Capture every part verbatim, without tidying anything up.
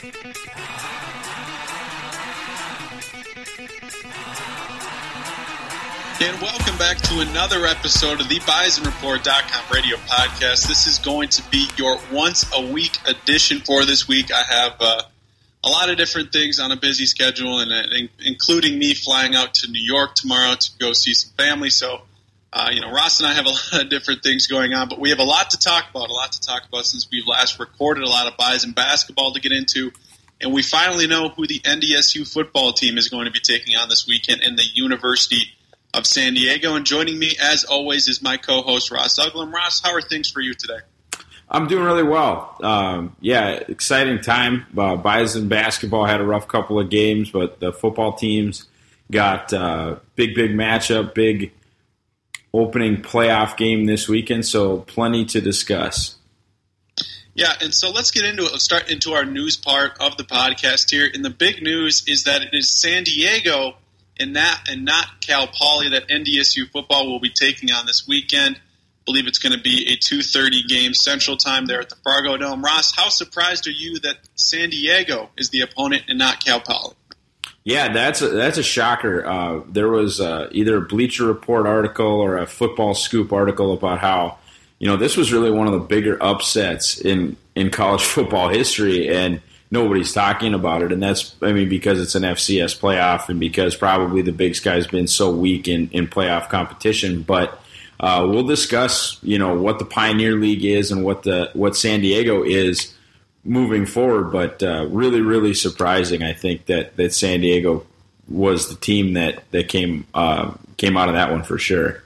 And welcome back to another episode of the Bison Report dot com radio podcast. This is going to be your once-a-week edition for this week. I have uh, a lot of different things on a busy schedule, and uh, including me flying out to New York tomorrow to go see some family. So, uh, you know, Ross and I have a lot of different things going on, but we have a lot to talk about, a lot to talk about since we've last recorded, a lot of Bison basketball to get into, and we finally know who the N D S U football team is going to be taking on this weekend in the University of San Diego. And joining me, as always, is my co-host, Ross Uglum. Ross, how are things for you today? I'm doing really well. Um, yeah, exciting time. Uh, Bison basketball had a rough couple of games, but the football teams got uh, big, big matchup, big opening playoff game this weekend, so plenty to discuss. Yeah, and so let's get into it. Let's start into our news part of the podcast here. And the big news is that it is San Diego and not, and not Cal Poly that N D S U football will be taking on this weekend. I believe it's going to be a two thirty game Central Time there at the Fargo Dome. Ross, how surprised are you that San Diego is the opponent and not Cal Poly? Yeah, that's a, that's a shocker. Uh, there was uh, either a Bleacher Report article or a Football Scoop article about how, you know, this was really one of the bigger upsets in, in college football history, and nobody's talking about it, and that's, I mean, because it's an F C S playoff and because probably the Big Sky's been so weak in, in playoff competition. But uh, we'll discuss, you know, what the Pioneer League is and what the what San Diego is moving forward. But uh, really, really surprising, I think, that, that San Diego was the team that that came uh, came out of that one for sure.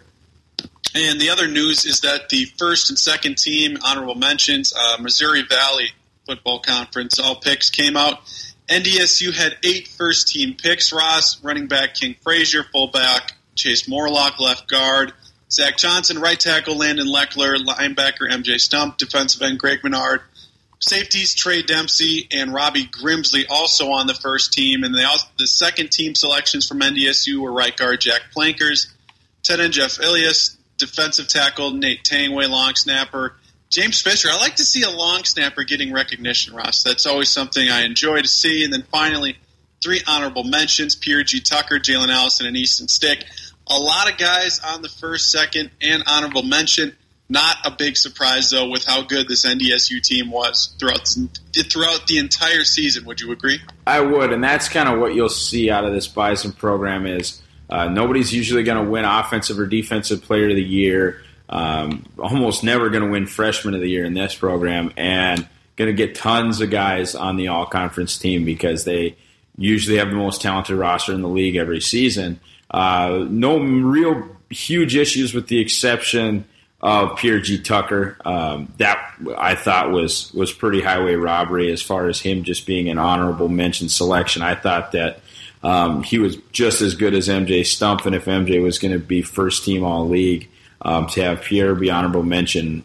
And the other news is that the first and second team, honorable mentions, uh, Missouri Valley Football Conference, all picks came out. N D S U had eight first-team picks. Ross, running back King Frazier, fullback Chase Morlock, left guard Zach Johnson, right tackle Landon Leckler, linebacker M J Stump, defensive end Greg Menard, safeties Trey Dempsey and Robbie Grimsley also on the first team. And they also, the second team selections from N D S U were right guard Jack Plankers, tight end Jeff Ilias, defensive tackle Nate Tangway, long snapper James Fisher. I like to see a long snapper getting recognition, Ross. That's always something I enjoy to see. And then finally, three honorable mentions, Pierre G. Tucker, Jalen Allison, and Easton Stick. A lot of guys on the first, second, and honorable mention. Not a big surprise, though, with how good this N D S U team was throughout, throughout the entire season. Would you agree? I would, and that's kind of what you'll see out of this Bison program is uh, nobody's usually going to win Offensive or Defensive Player of the Year. Um, almost never going to win Freshman of the Year in this program, and going to get tons of guys on the all-conference team because they usually have the most talented roster in the league every season. Uh, no real huge issues with the exception of Pierre G. Tucker. Um, that I thought was was pretty highway robbery as far as him just being an honorable mention selection. I thought that um, he was just as good as M J Stump, and if M J was going to be first-team all-league, Um, to have Pierre be honorable mention,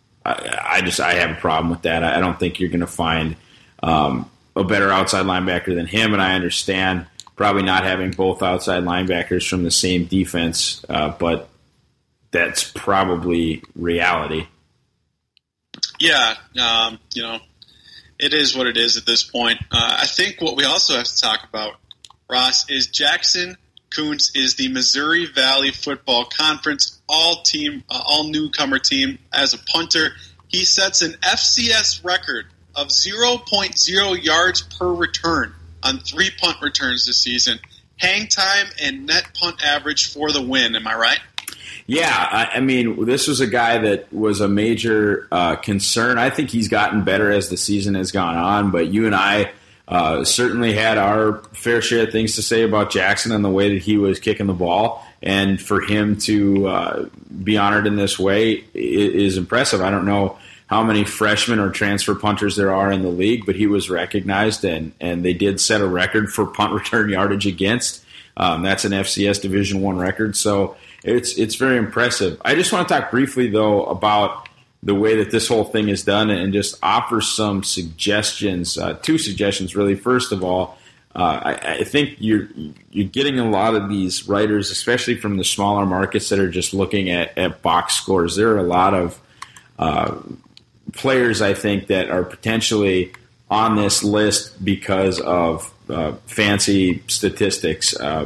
I, I just I have a problem with that. I don't think you're going to find um, a better outside linebacker than him, and I understand probably not having both outside linebackers from the same defense, uh, but that's probably reality. Yeah, um, you know, it is what it is at this point. Uh, I think what we also have to talk about, Ross, is Jackson Kuntz is the Missouri Valley Football Conference all-team, uh, all-newcomer team as a punter. He sets an F C S record of zero point zero yards per return on three punt returns this season. Hang time and net punt average for the win. Am I right? Yeah, I, I mean, this was a guy that was a major uh, concern. I think he's gotten better as the season has gone on, but you and I Uh, certainly had our fair share of things to say about Jackson and the way that he was kicking the ball. And for him to uh, be honored in this way is impressive. I don't know how many freshmen or transfer punters there are in the league, but he was recognized, and, and they did set a record for punt return yardage against. Um, that's an F C S Division One record, so it's it's very impressive. I just want to talk briefly, though, about the way that this whole thing is done and just offer some suggestions, uh, two suggestions really. First of all, uh, I, I think you're you're getting a lot of these writers, especially from the smaller markets, that are just looking at, at box scores. There are a lot of uh, players, I think, that are potentially on this list because of uh, fancy statistics, uh,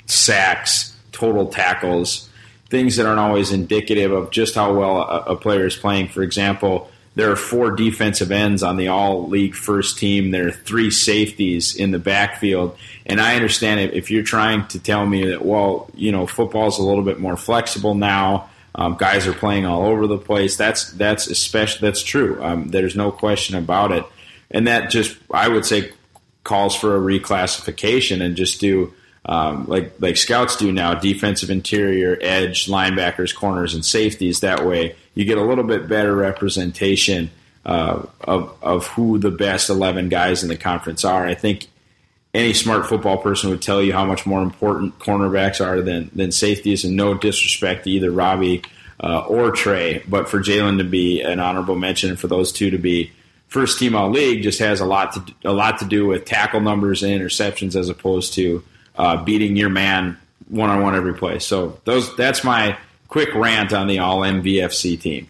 sacks, total tackles, things that aren't always indicative of just how well a, a player is playing. For example, there are four defensive ends on the all-league first team. There are three safeties in the backfield. And I understand it if you're trying to tell me that, well, you know, football's a little bit more flexible now. Um, guys are playing all over the place. That's that's especially that's true. Um, there's no question about it. And that just, I would say, calls for a reclassification and just do um, like like scouts do now, defensive interior, edge, linebackers, corners, and safeties. That way you get a little bit better representation uh, of of who the best eleven guys in the conference are. I think any smart football person would tell you how much more important cornerbacks are than, than safeties, and no disrespect to either Robbie uh, or Trey, but for Jalen to be an honorable mention and for those two to be first team all league just has a lot to a lot to do with tackle numbers and interceptions as opposed to uh, beating your man one on one every play. So those that's my quick rant on the all M V F C team.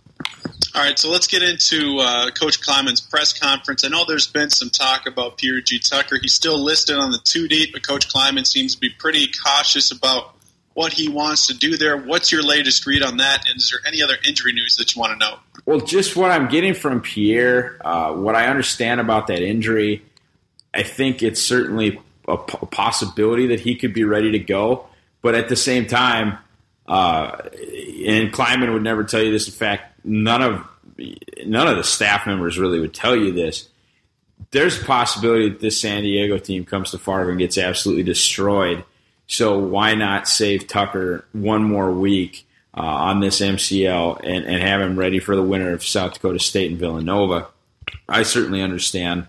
All right, so let's get into uh, Coach Klieman's press conference. I know there's been some talk about Peter G. Tucker. He's still listed on the two deep, but Coach Klieman seems to be pretty cautious about what he wants to do there. What's your latest read on that, and is there any other injury news that you want to know? Well, just what I'm getting from Pierre, uh, what I understand about that injury, I think it's certainly a, p- a possibility that he could be ready to go. But at the same time, uh, and Klieman would never tell you this. In fact, none of none of the staff members really would tell you this. There's a possibility that this San Diego team comes to Fargo and gets absolutely destroyed. So why not save Tucker one more week uh, on this M C L and, and have him ready for the winner of South Dakota State and Villanova? I certainly understand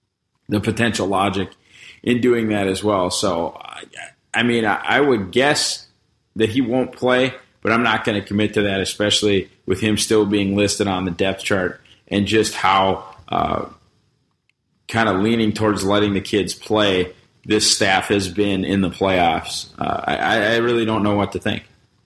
the potential logic in doing that as well. So, I, I mean, I, I would guess that he won't play, but I'm not going to commit to that, especially with him still being listed on the depth chart and just how uh, kind of leaning towards letting the kids play this staff has been in the playoffs. Uh, I, I really don't know what to think.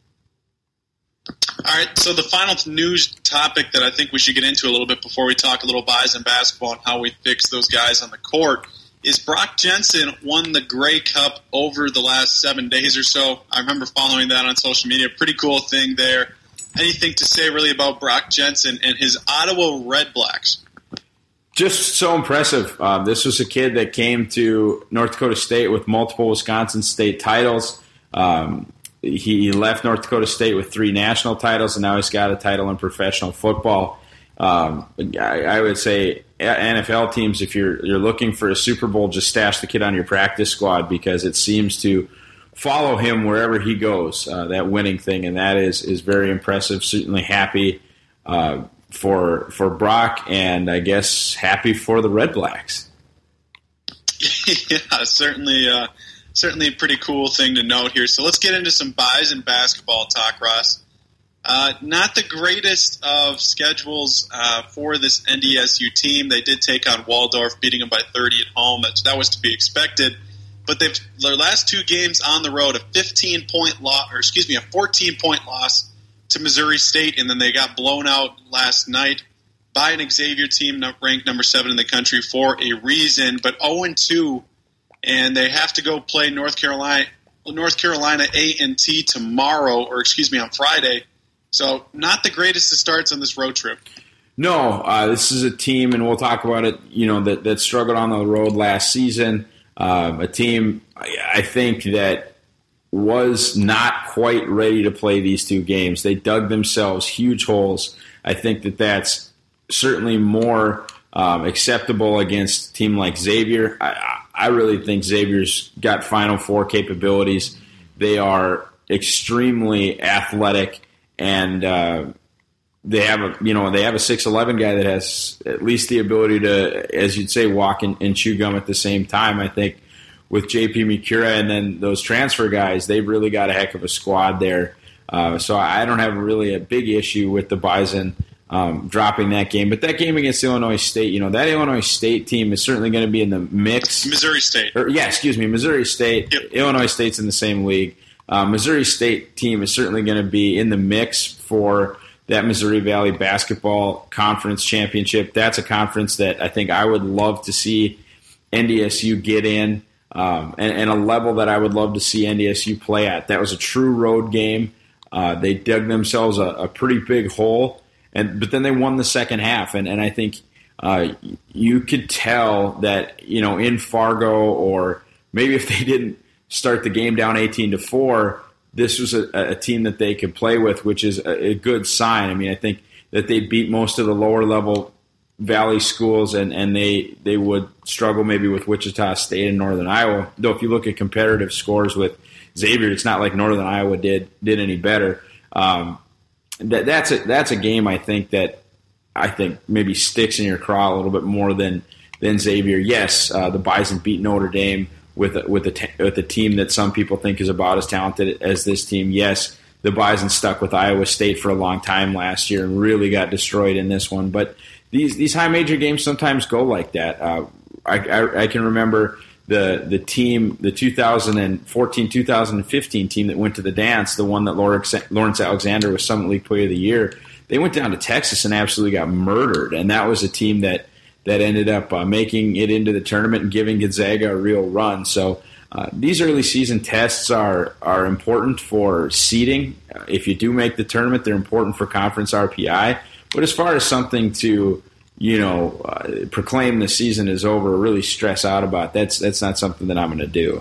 All right, so the final news topic that I think we should get into a little bit before we talk a little Bison basketball and how we fix those guys on the court is Brock Jensen won the Grey Cup over the last seven days or so. I remember following that on social media. Pretty cool thing there. Anything to say really about Brock Jensen and his Ottawa Red Blacks? Just so impressive. Uh, this was a kid that came to North Dakota State with multiple Wisconsin State titles. Um, he left North Dakota State with three national titles, and now he's got a title in professional football. Um, I, I would say N F L teams, if you're you're looking for a Super Bowl, just stash the kid on your practice squad because it seems to follow him wherever he goes, uh, that winning thing, and that is, is very impressive. Certainly happy uh, for for Brock, and I guess happy for the Red Blacks. Yeah, certainly, uh, certainly a pretty cool thing to note here. So let's get into some Bison basketball talk, Ross. Uh, not the greatest of schedules uh, for this N D S U team. They did take on Waldorf, beating them by thirty at home. That, that was to be expected. But they've their last two games on the road, a fifteen-point loss, or excuse me, a fourteen-point loss to Missouri State, and then they got blown out last night by an Xavier team ranked number seven in the country for a reason. But oh and two, and they have to go play North Carolina, North Carolina A and T tomorrow, or excuse me, on Friday. So not the greatest of starts on this road trip. No, uh, this is a team, and we'll talk about it, you know, that, that struggled on the road last season. Um, a team, I think, that was not quite ready to play these two games. They dug themselves huge holes. I think that that's certainly more um, acceptable against a team like Xavier. I, I really think Xavier's got Final Four capabilities. They are extremely athletic. And uh, they have a you know they have a six eleven guy that has at least the ability to, as you'd say, walk and, and chew gum at the same time. I think with J P Mikura and then those transfer guys, they've really got a heck of a squad there. Uh, so I don't have really a big issue with the Bison um, dropping that game. But that game against Illinois State, you know, that Illinois State team is certainly going to be in the mix. Missouri State. Or, yeah, excuse me, Missouri State. Yep. Illinois State's in the same league. Uh, Missouri State team is certainly going to be in the mix for that Missouri Valley Basketball Conference Championship. That's a conference that I think I would love to see N D S U get in, um, and, and a level that I would love to see N D S U play at. That was a true road game. Uh, they dug themselves a, a pretty big hole, and but then they won the second half, and, and I think uh, you could tell that, you know, in Fargo, or maybe if they didn't start the game down eighteen to four, this was a, a team that they could play with, which is a, a good sign. I mean, I think that they beat most of the lower level Valley schools, and, and they, they would struggle maybe with Wichita State and Northern Iowa. Though if you look at comparative scores with Xavier, it's not like Northern Iowa did did any better. Um, that that's a that's a game I think that I think maybe sticks in your craw a little bit more than than Xavier. Yes, uh, the Bison beat Notre Dame with a, with a t- with a team that some people think is about as talented as this team. Yes, the Bison stuck with Iowa State for a long time last year and really got destroyed in this one. But these these high major games sometimes go like that. Uh, I, I, I can remember the the team, the two thousand fourteen two thousand fifteen team that went to the dance, the one that Lawrence Alexander was Summit League Player of the Year. They went down to Texas and absolutely got murdered, and that was a team that that ended up uh, making it into the tournament and giving Gonzaga a real run. So uh, these early season tests are are important for seeding. Uh, if you do make the tournament, they're important for conference R P I. But as far as something to, you know, uh, proclaim the season is over, or really stress out about, that's that's not something that I'm going to do.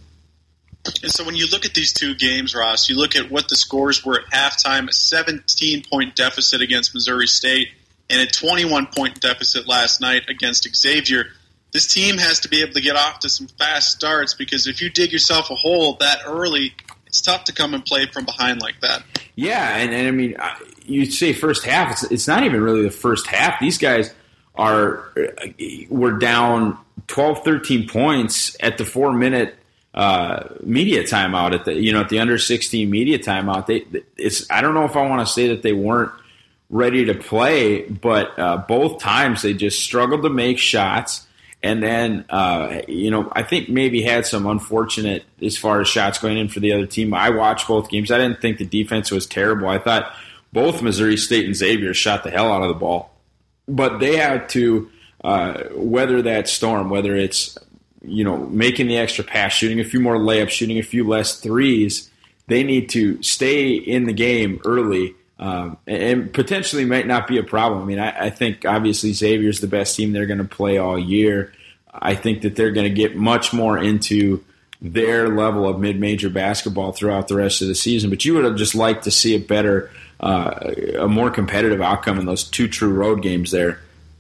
And so when you look at these two games, Ross, you look at what the scores were at halftime: a seventeen-point deficit against Missouri State and a twenty-one point deficit last night against Xavier. This team has to be able to get off to some fast starts, because if you dig yourself a hole that early, it's tough to come and play from behind like that. Yeah, and, and I mean, you'd say first half. It's, it's not even really the first half. These guys are were down twelve, thirteen points at the four-minute uh, media timeout at the you know at the under sixteen media timeout. They it's I don't know if I want to say that they weren't ready to play, but uh, both times they just struggled to make shots. And then, uh, you know, I think maybe had some unfortunate as far as shots going in for the other team. I watched both games. I didn't think the defense was terrible. I thought both Missouri State and Xavier shot the hell out of the ball. But they had to uh, weather that storm, whether it's, you know, making the extra pass, shooting a few more layups, shooting a few less threes. They need to stay in the game early. Um, and potentially might not be a problem. I mean, I, I think obviously Xavier's the best team they're going to play all year. I think that they're going to get much more into their level of mid-major basketball throughout the rest of the season. But you would have just liked to see a better, uh, a more competitive outcome in those two true road games there.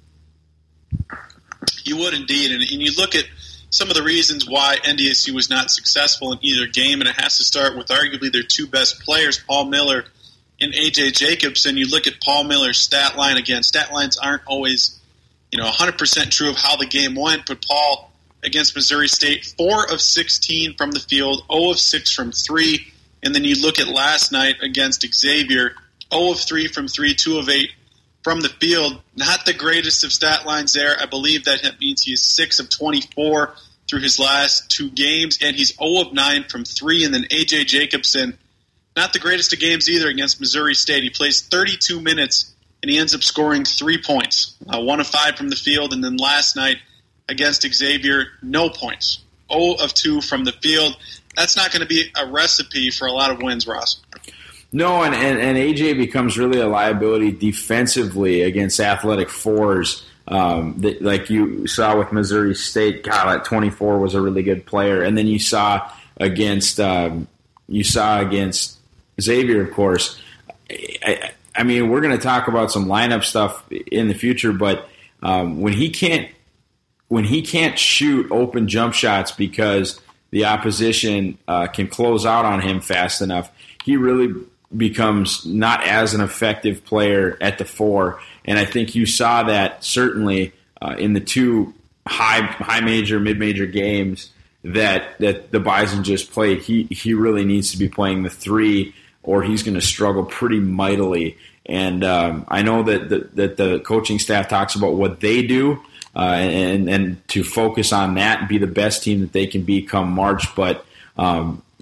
You would indeed. And, and you look at some of the reasons why N D S U was not successful in either game, and it has to start with arguably their two best players, Paul Miller and A J Jacobson. You look at Paul Miller's stat line. Again, stat lines aren't always, you know, one hundred percent true of how the game went, but Paul, against Missouri State, four of sixteen from the field, zero of six from three. And then you look at last night against Xavier, zero of three from three, two of eight from the field. Not the greatest of stat lines there. I believe that means he is six of twenty-four through his last two games, and he's zero of nine from three. And then A J Jacobson, not the greatest of games either against Missouri State. He plays thirty-two minutes, and he ends up scoring three points, uh, one of five from the field. And then last night against Xavier, no points, zero of two from the field. That's not going to be a recipe for a lot of wins, Ross. No, and, and, and A J becomes really a liability defensively against athletic fours. Um, that, like you saw with Missouri State, God, at twenty-four was a really good player. And then you saw against um, you saw against Xavier, of course. I, I mean, we're going to talk about some lineup stuff in the future, but um, when he can't when he can't shoot open jump shots because the opposition uh, can close out on him fast enough, he really becomes not as an effective player at the four. And I think you saw that certainly uh, in the two high high major, mid major games that that the Bison just played. He he really needs to be playing the three, or he's going to struggle pretty mightily. And um, I know that the, that the coaching staff talks about what they do uh, and and to focus on that and be the best team that they can be come March. But um,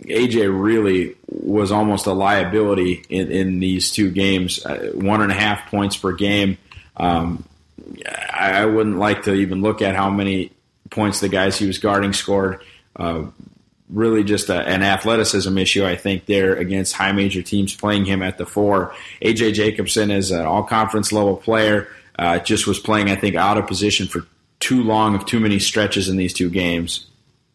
A J really was almost a liability in, in these two games, uh, one and a half points per game. Um, I, I wouldn't like to even look at how many points the guys he was guarding scored. Uh, really just a, an athleticism issue, I think, there against high major teams playing him at the four. A J Jacobson is an all-conference level player, uh, just was playing, I think, out of position for too long of too many stretches in these two games.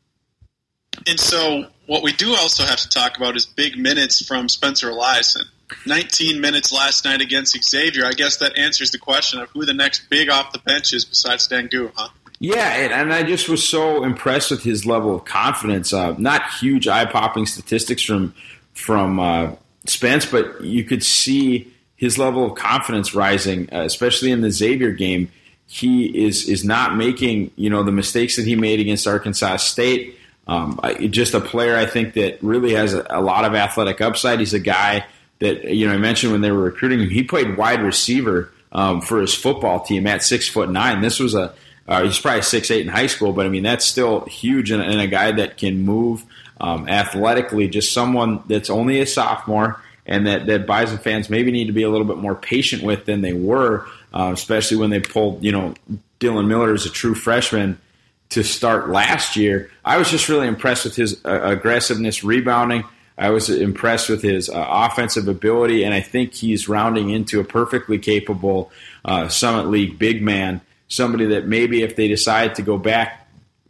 And so what we do also have to talk about is big minutes from Spencer Eliason. nineteen minutes last night against Xavier. I guess that answers the question of who the next big off the bench is besides Dengu, huh? Yeah, and, and I just was so impressed with his level of confidence. Uh, not huge eye-popping statistics from from uh, Spence, but you could see his level of confidence rising, uh, especially in the Xavier game. He is is not making, you know, the mistakes that he made against Arkansas State. Um, just a player, I think, that really has a, a lot of athletic upside. He's a guy that, you know, I mentioned when they were recruiting him, he played wide receiver um, for his football team at six foot nine. This was a uh, he's probably six eight in high school, but I mean that's still huge, and, and a guy that can move um, athletically. Just someone that's only a sophomore, and that that Bison fans maybe need to be a little bit more patient with than they were, uh, especially when they pulled, you know, Dylan Miller as a true freshman to start last year. I was just really impressed with his uh, aggressiveness, rebounding. I was impressed with his uh, offensive ability, and I think he's rounding into a perfectly capable uh, Summit League big man, somebody that maybe if they decide to go back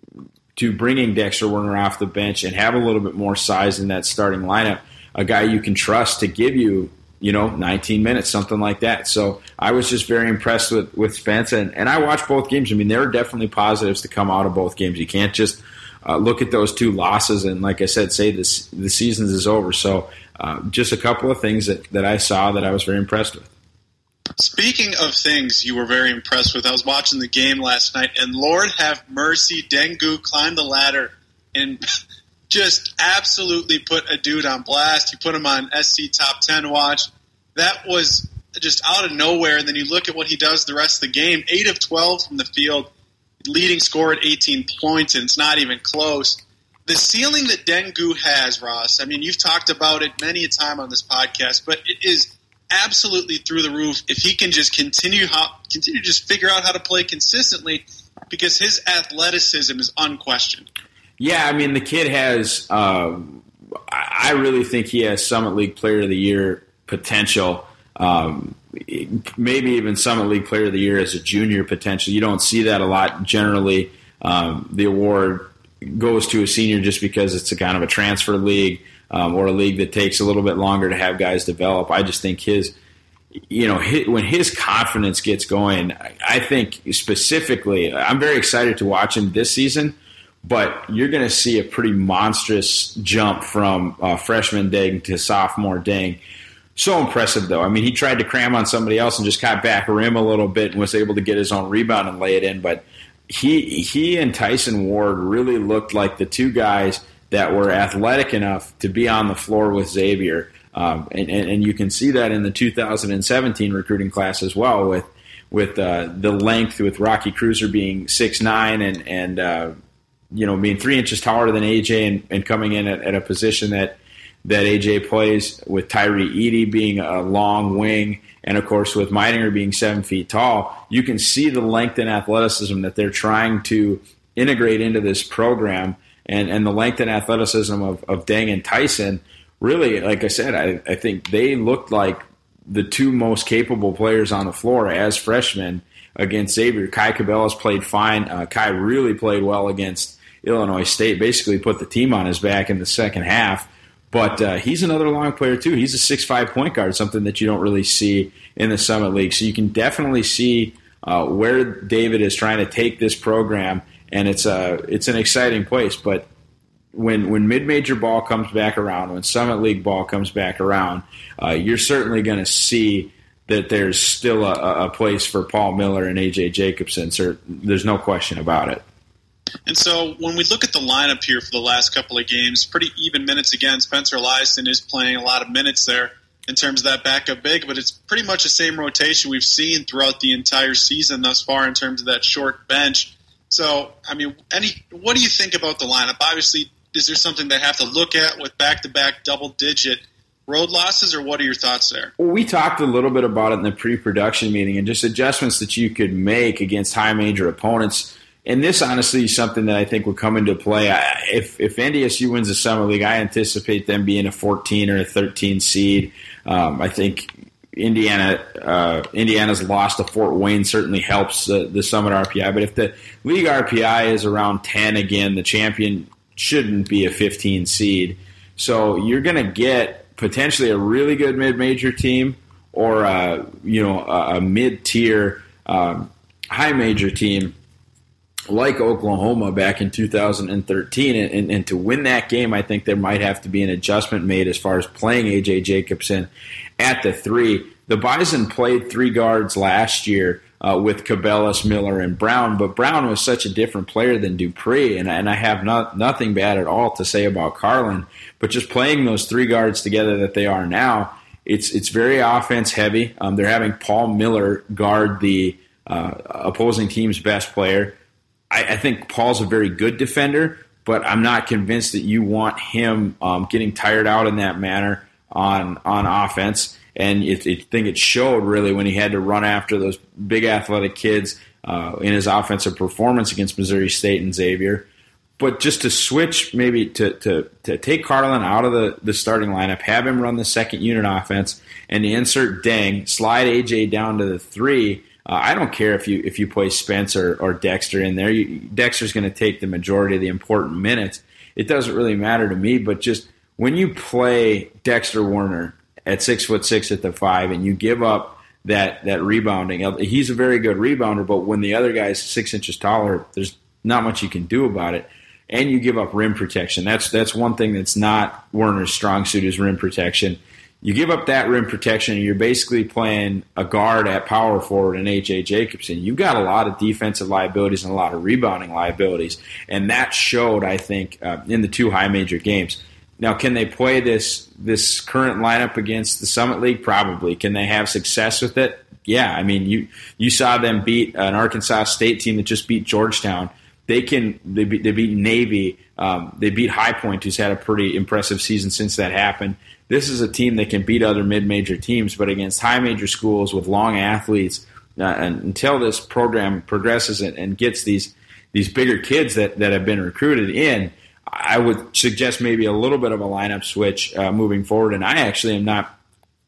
to bringing Dexter Werner off the bench and have a little bit more size in that starting lineup, a guy you can trust to give you, you know, nineteen minutes, something like that. So I was just very impressed with, with Spence, and, and I watched both games. I mean, there are definitely positives to come out of both games. You can't just uh, look at those two losses and, like I said, say this the season is over. So uh, just a couple of things that, that I saw that I was very impressed with. Speaking of things you were very impressed with, I was watching the game last night, and Lord have mercy, Dengu climbed the ladder and just absolutely put a dude on blast. You put him on S C Top ten watch. That was just out of nowhere. And then you look at what he does the rest of the game. eight of twelve from the field, leading score at eighteen points, and it's not even close. The ceiling that Dengu has, Ross, I mean, you've talked about it many a time on this podcast, but it is absolutely through the roof if he can just continue how, continue to just figure out how to play consistently, because his athleticism is unquestioned. Yeah, I mean, the kid has uh, – I really think he has Summit League Player of the Year potential, um, maybe even Summit League Player of the Year as a junior potential. You don't see that a lot generally. Um, the award goes to a senior just because it's a kind of a transfer league um, or a league that takes a little bit longer to have guys develop. I just think his – you know, his, when his confidence gets going, I think specifically – I'm very excited to watch him this season. But you're going to see a pretty monstrous jump from uh, freshman Deng to sophomore Deng. So impressive, though. I mean, he tried to cram on somebody else and just got back rim a little bit and was able to get his own rebound and lay it in. But he he and Tyson Ward really looked like the two guys that were athletic enough to be on the floor with Xavier. Um, and, and, and you can see that in the two thousand seventeen recruiting class as well, with with uh, the length, with Rocky Cruiser being six nine and, and uh, you know, being three inches taller than A J and, and coming in at, at a position that that A J plays, with Tyree Edey being a long wing, and of course with Meidinger being seven feet tall. You can see the length and athleticism that they're trying to integrate into this program, and, and the length and athleticism of, of Deng and Tyson. Really, like I said, I, I think they looked like the two most capable players on the floor as freshmen against Xavier. Kai Cabela's played fine. Uh, Kai really played well against Illinois State, basically put the team on his back in the second half. But uh, he's another long player, too. He's a six five point guard, something that you don't really see in the Summit League. So you can definitely see uh, where David is trying to take this program, and it's a, it's an exciting place. But when when mid-major ball comes back around, when Summit League ball comes back around, uh, you're certainly going to see that there's still a, a place for Paul Miller and A J Jacobson. So there's no question about it. And so when we look at the lineup here for the last couple of games, pretty even minutes again. Spencer Eliason is playing a lot of minutes there in terms of that backup big, but it's pretty much the same rotation we've seen throughout the entire season thus far in terms of that short bench. So, I mean, any what do you think about the lineup? Obviously, is there something they have to look at with back-to-back double-digit road losses, or what are your thoughts there? Well, we talked a little bit about it in the pre-production meeting and just adjustments that you could make against high major opponents. And this, honestly, is something that I think will come into play. I, if, if N D S U wins the Summit League, I anticipate them being a fourteen or a thirteen seed. Um, I think Indiana, uh, Indiana's loss to Fort Wayne certainly helps the, the Summit R P I. But if the league R P I is around ten again, the champion shouldn't be a fifteen seed. So you're going to get potentially a really good mid-major team or a, you know, a, a mid-tier um, high-major team like Oklahoma back in two thousand thirteen. And, and, and to win that game, I think there might have to be an adjustment made as far as playing A J Jacobson at the three. The Bison played three guards last year uh, with Cabellas, Miller, and Brown, but Brown was such a different player than Dupree, and, and I have not, nothing bad at all to say about Carlin, but just playing those three guards together that they are now, it's it's very offense heavy. Um, they're having Paul Miller guard the uh, opposing team's best player. I, I think Paul's a very good defender, but I'm not convinced that you want him um, getting tired out in that manner on on offense. And it, I think it showed really when he had to run after those big athletic kids uh, in his offensive performance against Missouri State and Xavier. But just to switch maybe to, to, to take Carlin out of the, the starting lineup, have him run the second unit offense, and to insert Deng, slide A J down to the three. Uh, I don't care if you if you play Spencer or Dexter in there. You, Dexter's going to take the majority of the important minutes. It doesn't really matter to me, but just when you play Dexter Warner at six foot six at the five, and you give up that that rebounding. He's a very good rebounder, but when the other guy's six inches taller, there's not much you can do about it. And you give up rim protection. That's that's one thing that's not Werner's strong suit is rim protection. You give up that rim protection, and you're basically playing a guard at power forward in A J Jacobson. You've got a lot of defensive liabilities and a lot of rebounding liabilities, and that showed, I think, uh, in the two high major games. Now, can they play this this current lineup against the Summit League? Probably. Can they have success with it? Yeah. I mean, you you saw them beat an Arkansas State team that just beat Georgetown. They can they beat, they beat Navy. Um, they beat High Point, who's had a pretty impressive season since that happened. This is a team that can beat other mid-major teams, but against high-major schools with long athletes, uh, and until this program progresses and, and gets these these bigger kids that, that have been recruited in, I would suggest maybe a little bit of a lineup switch uh, moving forward. And I actually am not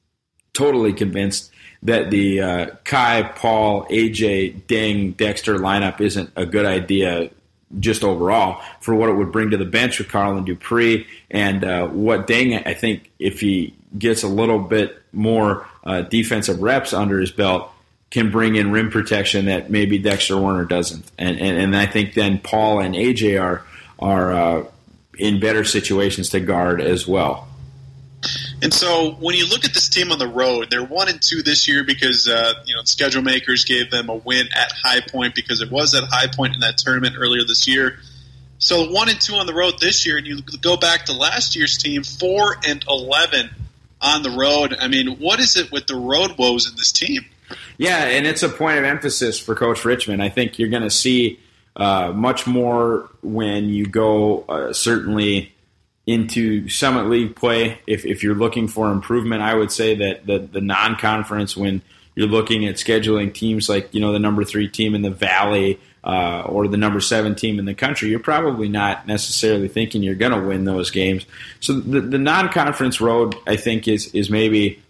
totally convinced that the uh, Kai, Paul, A J, Deng, Dexter lineup isn't a good idea just overall for what it would bring to the bench with Carlin Dupree and uh, what Deng, I think, if he gets a little bit more uh, defensive reps under his belt, can bring in rim protection that maybe Dexter Warner doesn't. And and, and I think then Paul and A J are are uh, in better situations to guard as well. And so when you look at this team on the road, they're one and two this year because uh, you know schedule makers gave them a win at High Point because it was at High Point in that tournament earlier this year. So one and two on the road this year, and you go back to last year's team, four and eleven on the road. I mean, what is it with the road woes in this team? Yeah, and it's a point of emphasis for Coach Richmond. I think you're going to see uh, much more when you go uh, certainly into Summit League play. If if you're looking for improvement, I would say that the, the non-conference, when you're looking at scheduling teams like, you know, the number three team in the Valley uh, or the number seven team in the country, you're probably not necessarily thinking you're going to win those games. So the, the non-conference road, I think, is is maybe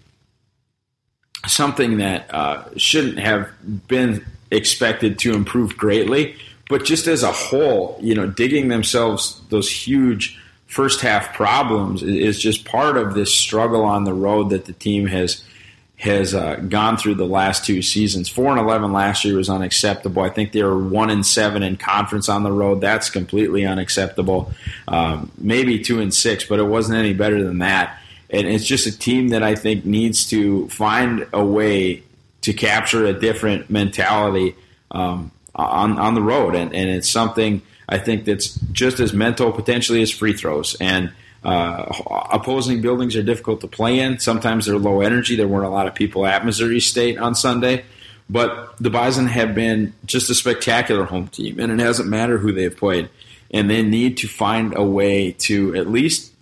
something that uh, shouldn't have been expected to improve greatly. But just as a whole, you know, digging themselves those huge first half problems is just part of this struggle on the road that the team has has uh, gone through the last two seasons. Four and eleven last year was unacceptable. I think they were one and seven in conference on the road. That's completely unacceptable. Um, maybe two and six, but it wasn't any better than that. And it's just a team that I think needs to find a way to capture a different mentality um, on on the road, and and it's something I think that's just as mental potentially as free throws. And uh, opposing buildings are difficult to play in. Sometimes they're low energy. There weren't a lot of people at Missouri State on Sunday. But the Bison have been just a spectacular home team, and it hasn't mattered who they've played. and they need to find a way to at least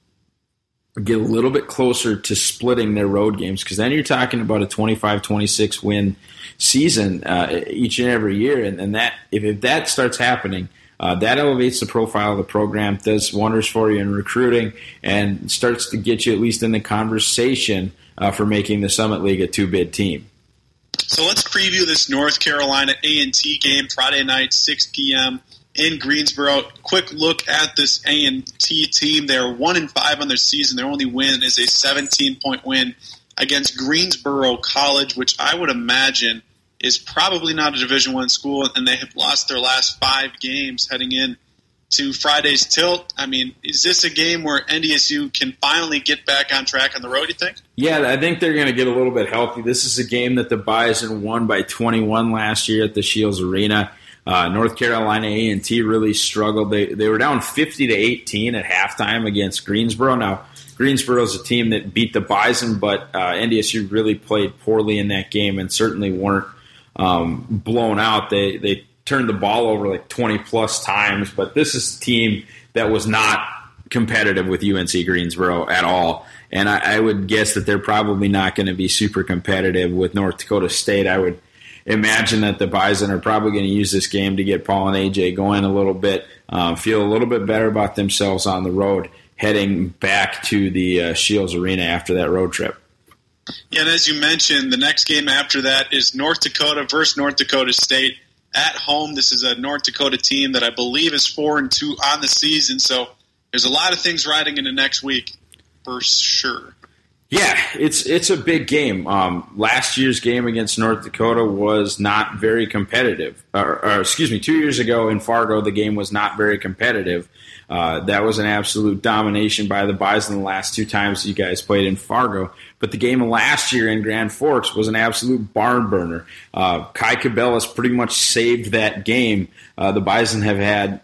get a little bit closer to splitting their road games, because then you're talking about a twenty-five twenty-six win season uh, each and every year, and, and that if, if that starts happening, uh, that elevates the profile of the program, does wonders for you in recruiting, and starts to get you at least in the conversation uh, for making the Summit League a two-bid team. So let's preview this North Carolina A and T game Friday night, six p.m. in Greensboro. Quick look at this A and T team. They're one and five on their season. Their only win is a seventeen-point win against Greensboro College, which I would imagine is probably not a Division One school, and they have lost their last five games heading in to Friday's tilt. I mean, is this a game where N D S U can finally get back on track on the road, you think? Yeah, I think they're going to get a little bit healthy. This is a game that the Bison won by twenty-one last year at the Shields Arena. Uh, North Carolina A and T really struggled. They they were down fifty to eighteen at halftime against Greensboro. Now, Greensboro is a team that beat the Bison, but uh, N D S U really played poorly in that game and certainly weren't um, blown out. They they turned the ball over like twenty-plus times, but this is a team that was not competitive with U N C Greensboro at all. And I, I would guess that they're probably not going to be super competitive with North Dakota State. I would imagine that the Bison are probably going to use this game to get Paul and A J going a little bit, uh, feel a little bit better about themselves on the road, heading back to the uh, Shields Arena after that road trip. Yeah, and as you mentioned, the next game after that is North Dakota versus North Dakota State at home. This is a North Dakota team that I believe is four and two on the season, so there's a lot of things riding into next week for sure. Yeah, it's it's a big game. Um, last year's game against North Dakota was not very competitive. Or, or excuse me, two years ago in Fargo, the game was not very competitive. Uh, that was an absolute domination by the Bison the last two times you guys played in Fargo. But the game last year in Grand Forks was an absolute barn burner. Uh, Kai Cabela's pretty much saved that game. Uh, the Bison have had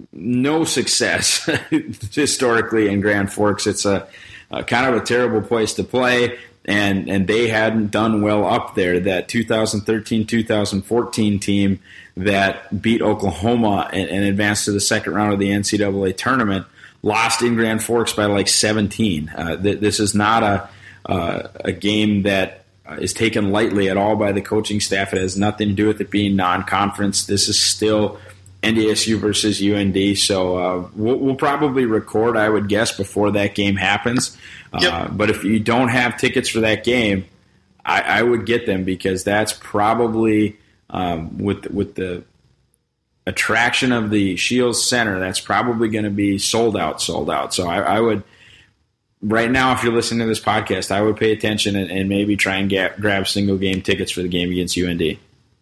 no success historically in Grand Forks. It's a Uh, kind of a terrible place to play, and, and they hadn't done well up there. That two thousand thirteen two thousand fourteen team that beat Oklahoma and, and advanced to the second round of the N C double A tournament lost in Grand Forks by like seventeen. Uh, th- this is not a, uh, a game that is taken lightly at all by the coaching staff. It has nothing to do with it being non-conference. This is still N D S U versus U N D, so uh, we'll, we'll probably record, I would guess, before that game happens. Uh, yep. But if you don't have tickets for that game, I, I would get them, because that's probably, um, with, with the attraction of the Shields Center, that's probably going to be sold out, sold out. So I, I would, right now, if you're listening to this podcast, I would pay attention and, and maybe try and get, grab single-game tickets for the game against U N D.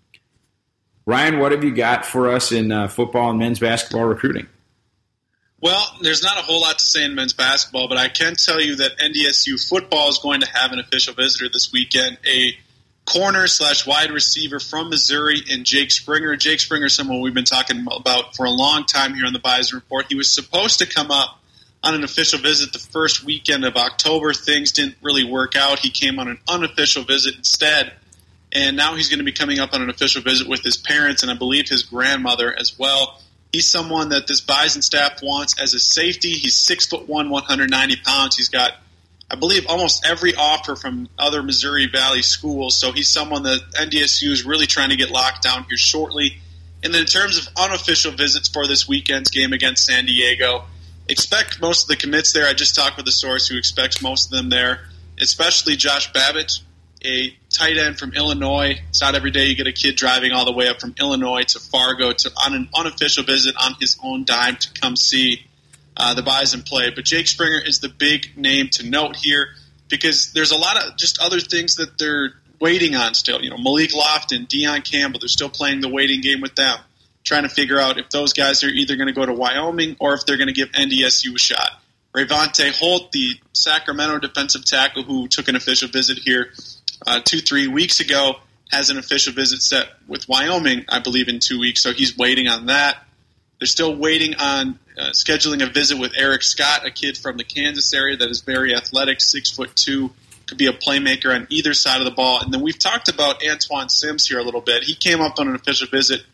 Ryan, what have you got for us in uh, football and men's basketball recruiting? Well, there's not a whole lot to say in men's basketball, but I can tell you that N D S U football is going to have an official visitor this weekend, a corner slash wide receiver from Missouri, and Jake Springer. Jake Springer is someone we've been talking about for a long time here on the Bison Report. He was supposed to come up on an official visit the first weekend of October. Things didn't really work out. He came on an unofficial visit instead. And now he's going to be coming up on an official visit with his parents and I believe his grandmother as well. He's someone that this Bison staff wants as a safety. He's six foot one, one hundred ninety pounds. He's got, I believe, almost every offer from other Missouri Valley schools. So he's someone that N D S U is really trying to get locked down here shortly. And then in terms of unofficial visits for this weekend's game against San Diego, expect most of the commits there. I just talked with a source who expects most of them there, especially Josh Babbitt, a tight end from Illinois. It's not every day you get a kid driving all the way up from Illinois to Fargo to on an unofficial visit on his own dime to come see uh, the Bison play. But Jake Springer is the big name to note here, because there's a lot of just other things that they're waiting on still. You know, Malik Lofton, Deion Campbell, they're still playing the waiting game with them, trying to figure out if those guys are either going to go to Wyoming or if they're going to give N D S U a shot. Rayvonte Holt, the Sacramento defensive tackle who took an official visit here Uh, two, three weeks ago, has an official visit set with Wyoming, I believe, in two weeks. So he's waiting on that. They're still waiting on uh, scheduling a visit with Eric Scott, a kid from the Kansas area that is very athletic, six foot two, could be a playmaker on either side of the ball. And then we've talked about Antoine Sims here a little bit. He came up on an official visit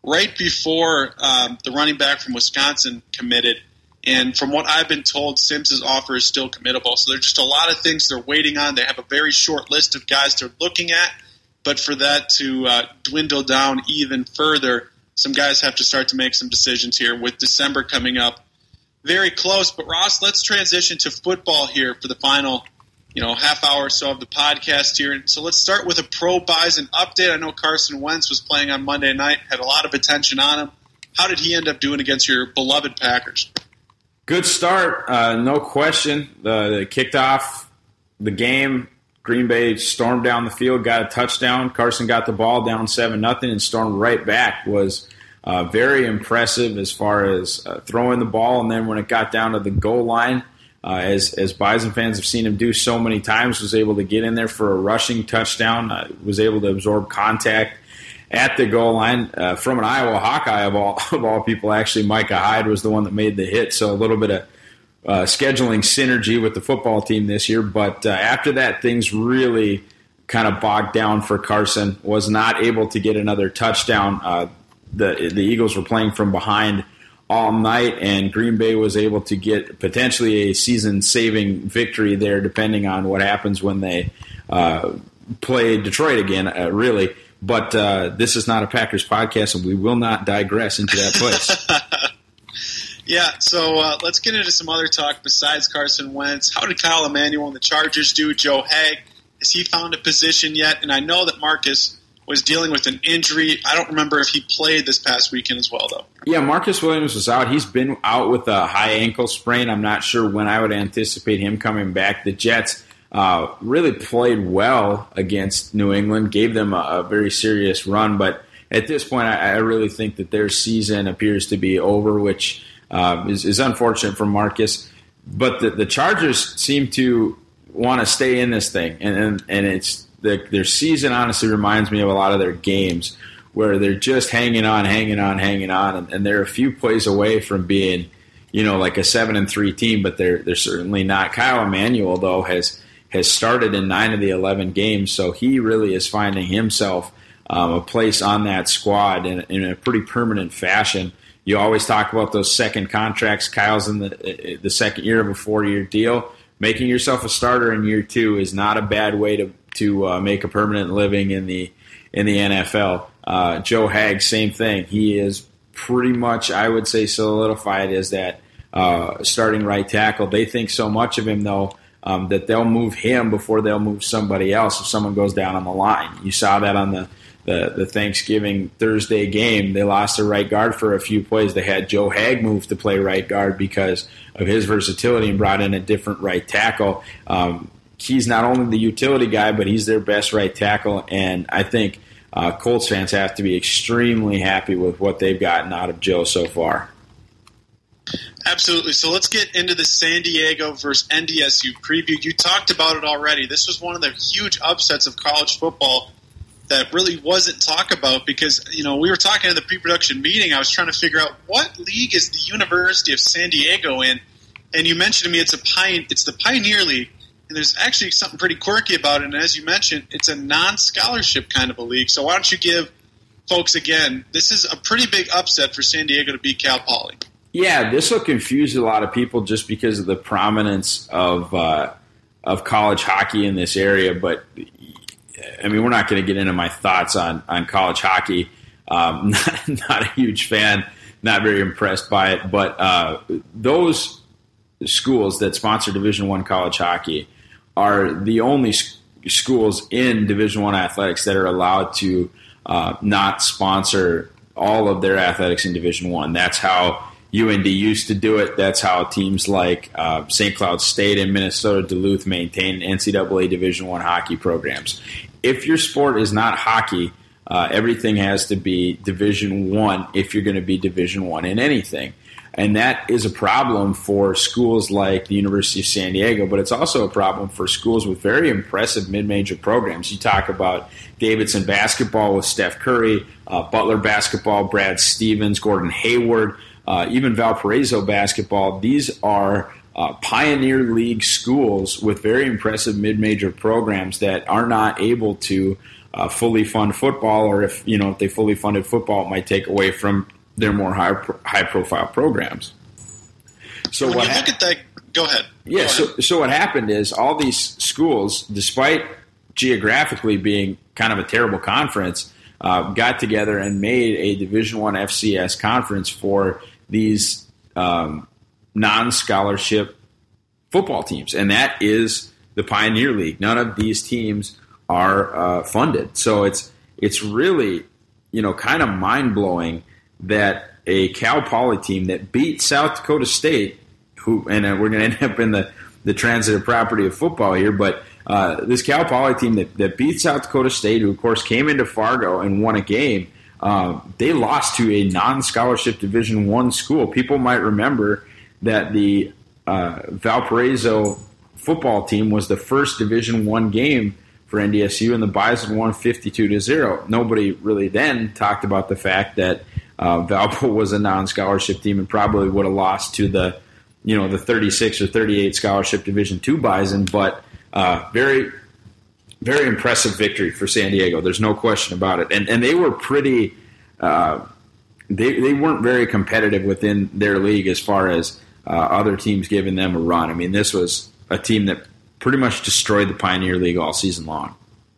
right before um, the running back from Wisconsin committed. And from what I've been told, Simms' offer is still committable. So there's just a lot of things they're waiting on. They have a very short list of guys they're looking at. But for that to uh, dwindle down even further, some guys have to start to make some decisions here with December coming up very close. But, Ross, let's transition to football here for the final you know, half hour or so of the podcast here. So let's start with a pro Bison update. I know Carson Wentz was playing on Monday night, had a lot of attention on him. How did he end up doing against your beloved Packers? Good start, uh, no question. Uh, they kicked off the game. Green Bay stormed down the field, got a touchdown. Carson got the ball down seven nothing and stormed right back. Was uh, very impressive as far as uh, throwing the ball. And then when it got down to the goal line, Uh, as as Bison fans have seen him do so many times, was able to get in there for a rushing touchdown, uh, was able to absorb contact at the goal line uh, from an Iowa Hawkeye of all of all people. Actually, Micah Hyde was the one that made the hit, so a little bit of uh, scheduling synergy with the football team this year. But uh, after that, things really kind of bogged down for Carson. Was not able to get another touchdown. Uh, the the Eagles were playing from behind all night, and Green Bay was able to get potentially a season-saving victory there, depending on what happens when they uh, play Detroit again, uh, really. But uh, this is not a Packers podcast, and we will not digress into that place. Yeah, so uh, let's get into some other talk besides Carson Wentz. How did Kyle Emanuel and the Chargers do? Joe Haeg, has he found a position yet? And I know that Marcus was dealing with an injury. I don't remember if he played this past weekend as well, though. Yeah, Marcus Williams was out. He's been out with a high ankle sprain. I'm not sure when I would anticipate him coming back. The Jets uh, really played well against New England, gave them a, a very serious run. But at this point, I, I really think that their season appears to be over, which uh, is, is unfortunate for Marcus. But the, the Chargers seem to want to stay in this thing, and and, and it's the, their season honestly reminds me of a lot of their games, where they're just hanging on, hanging on, hanging on, and, and they're a few plays away from being, you know, like a seven and three team, but they're they're certainly not. Kyle Emanuel, though, has has started in nine of the eleven games, so he really is finding himself um, a place on that squad in, in a pretty permanent fashion. You always talk about those second contracts. Kyle's in the the second year of a four-year deal. Making yourself a starter in year two is not a bad way to to uh, make a permanent living in the in the N F L. Uh, Joe Haeg, same thing. He is pretty much, I would say, solidified as that uh, starting right tackle. They think so much of him, though, um, that they'll move him before they'll move somebody else if someone goes down on the line. You saw that on the, the, the Thanksgiving Thursday game. They lost their right guard for a few plays. They had Joe Haeg move to play right guard because of his versatility and brought in a different right tackle. Um, he's not only the utility guy, but he's their best right tackle, and I think Uh, Colts fans have to be extremely happy with what they've gotten out of Joe so far. Absolutely. So let's get into the San Diego versus N D S U preview. You talked about it already. This was one of the huge upsets of college football that really wasn't talked about because, you know, we were talking in the pre-production meeting. I was trying to figure out what league is the University of San Diego in, and you mentioned to me it's a pioneer, it's the Pioneer League. And there's actually something pretty quirky about it. And as you mentioned, it's a non-scholarship kind of a league. So why don't you give folks, again, this is a pretty big upset for San Diego to beat Cal Poly. Yeah, this will confuse a lot of people just because of the prominence of uh, of college hockey in this area. But, I mean, we're not going to get into my thoughts on, on college hockey. Um, not, not a huge fan, not very impressed by it. But uh, those schools that sponsor Division I college hockey are the only sc- schools in Division I athletics that are allowed to uh, not sponsor all of their athletics in Division I. That's how U N D used to do it. That's how teams like uh, Saint Cloud State and Minnesota Duluth maintain N C double A Division I hockey programs. If your sport is not hockey, uh, everything has to be Division I if you're going to be Division I in anything. And that is a problem for schools like the University of San Diego, but it's also a problem for schools with very impressive mid-major programs. You talk about Davidson basketball with Steph Curry, uh, Butler basketball, Brad Stevens, Gordon Hayward, uh, even Valparaiso basketball. These are uh, Pioneer League schools with very impressive mid-major programs that are not able to uh, fully fund football, or if you know if they fully funded football, it might take away from their more high high profile programs. So when what you ha- look at that, go ahead. Yeah. Go so ahead. so what happened is all these schools, despite geographically being kind of a terrible conference, uh, got together and made a Division One F C S conference for these um, non-scholarship football teams, and that is the Pioneer League. None of these teams are uh, funded, so it's it's really you know kind of mind blowing that a Cal Poly team that beat South Dakota State, who and uh, we're going to end up in the the transitive property of football here, but uh, this Cal Poly team that, that beat South Dakota State, who of course came into Fargo and won a game, uh, they lost to a non-scholarship Division One school. People might remember that the uh, Valparaiso football team was the first Division One game for N D S U, and the Bison won fifty-two to zero. Nobody really then talked about the fact that uh, Valpo was a non-scholarship team and probably would have lost to the, you know, the thirty-six or thirty-eight scholarship Division Two Bison. But uh, very, very impressive victory for San Diego. There's no question about it. And and they were pretty. Uh, they they weren't very competitive within their league as far as uh, other teams giving them a run. I mean, this was a team that pretty much destroyed the Pioneer League all season long.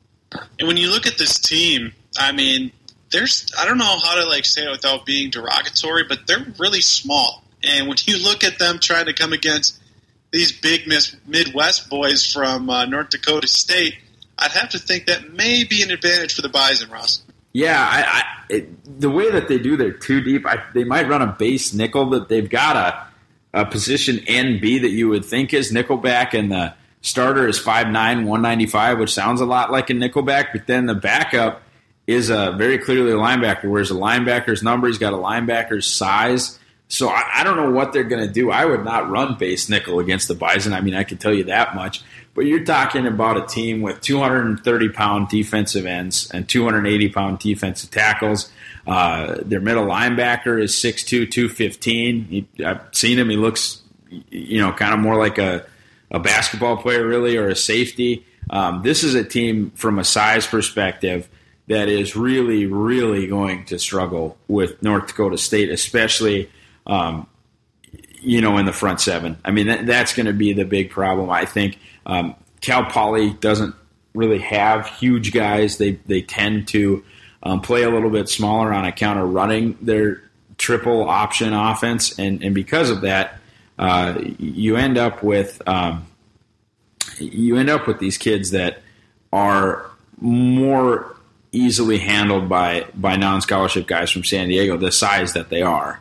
And when you look at this team, I mean, there's I don't know how to like say it without being derogatory, but they're really small. And when you look at them trying to come against these big Midwest boys from uh, North Dakota State, I'd have to think that may be an advantage for the Bison, Ross. Yeah, I, I, it, the way that they do their two deep, I, they might run a base nickel. That they've got a, a position N B that you would think is nickelback, and the starter is five nine, one ninety-five, which sounds a lot like a nickelback, but then the backup is a very clearly a linebacker, whereas a linebacker's number, he's got a linebacker's size. So I, I don't know what they're going to do. I would not run base nickel against the Bison. I mean, I can tell you that much. But you're talking about a team with two hundred thirty pound defensive ends and two hundred eighty pound defensive tackles. Uh, their middle linebacker is six two, two fifteen. He, I've seen him. He looks, you know, kind of more like a, a basketball player, really, or a safety. Um, this is a team from a size perspective that is really, really going to struggle with North Dakota State, especially, um, you know, in the front seven. I mean, that, that's going to be the big problem, I think. Um, Cal Poly doesn't really have huge guys. They they tend to um, play a little bit smaller on account of running their triple option offense, and, and because of that, uh, you end up with um, you end up with these kids that are more easily handled by by non-scholarship guys from San Diego, the size that they are.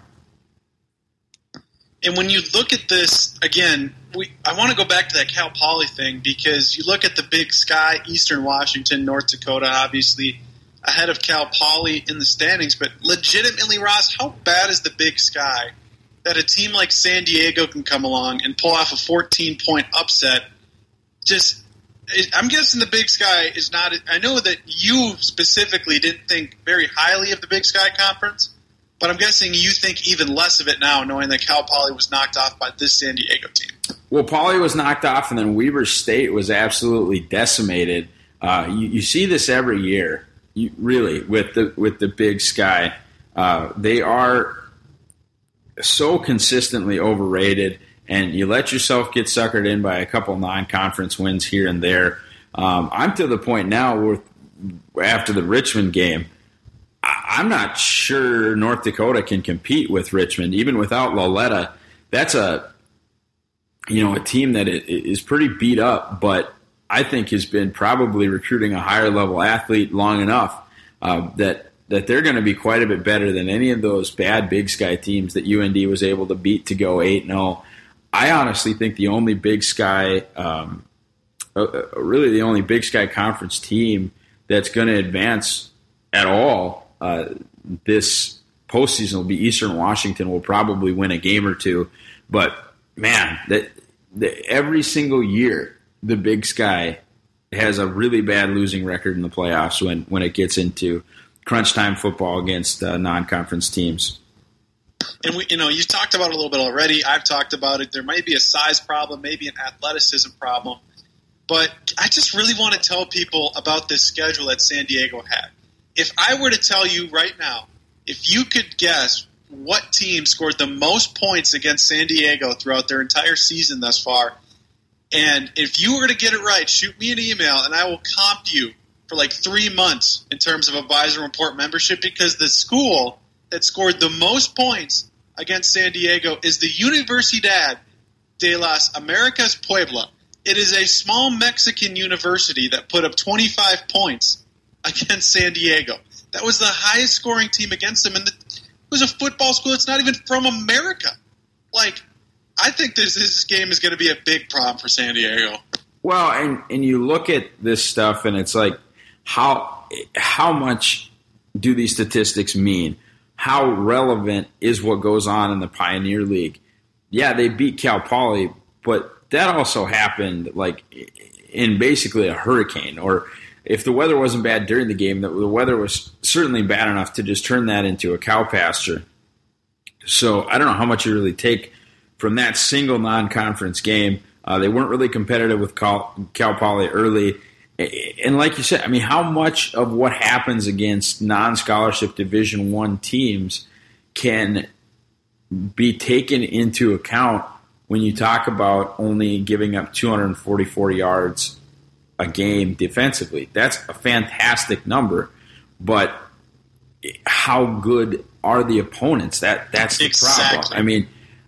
And when you look at this, again, we, I want to go back to that Cal Poly thing because you look at the Big Sky, Eastern Washington, North Dakota, obviously ahead of Cal Poly in the standings. But legitimately, Ross, how bad is the Big Sky that a team like San Diego can come along and pull off a fourteen-point upset? Just, I'm guessing the Big Sky is not – I know that you specifically didn't think very highly of the Big Sky Conference, but I'm guessing you think even less of it now, knowing that Cal Poly was knocked off by this San Diego team. Well, Poly was knocked off, and then Weber State was absolutely decimated. Uh, you, you see this every year, you, really, with the with the Big Sky. Uh, they are so consistently overrated, and you let yourself get suckered in by a couple non-conference wins here and there. Um, I'm to the point now where after the Richmond game, I'm not sure North Dakota can compete with Richmond, even without Loletta. That's a, you know, a team that is pretty beat up, but I think has been probably recruiting a higher level athlete long enough uh, that that they're going to be quite a bit better than any of those bad Big Sky teams that U N D was able to beat to go eight and oh. I honestly think the only Big Sky, um, uh, really the only Big Sky Conference team that's going to advance at all Uh, this postseason will be Eastern Washington. Will probably win a game or two, but man, that, that every single year the Big Sky has a really bad losing record in the playoffs when, when it gets into crunch time football against uh, non-conference teams. And we, you know, you talked about it a little bit already. I've talked about it. There might be a size problem, maybe an athleticism problem. but I just really want to tell people about this schedule that San Diego had. If I were to tell you right now, if you could guess what team scored the most points against San Diego throughout their entire season thus far, and if you were to get it right, shoot me an email, and I will comp you for like three months in terms of Advisor Report membership, because the school that scored the most points against San Diego is the Universidad de las Americas Puebla. It is a small Mexican university that put up twenty-five points against San Diego. That was the highest scoring team against them, and the, it was a football school that's not even from America. Like, I think this, this game is going to be a big problem for San Diego. Well, and, and you look at this stuff, and it's like, how how much do these statistics mean? How relevant is what goes on in the Pioneer League? Yeah, they beat Cal Poly, but that also happened like in basically a hurricane. Or if the weather wasn't bad during the game, the, the weather was certainly bad enough to just turn that into a cow pasture. So I don't know how much you really take from that single non-conference game. Uh, they weren't really competitive with Cal, Cal Poly early. And like you said, I mean, how much of what happens against non-scholarship Division One teams can be taken into account when you talk about only giving up two hundred forty-four yards a game defensively? That's a fantastic number, but how good are the opponents? That that's the exactly. problem. I mean,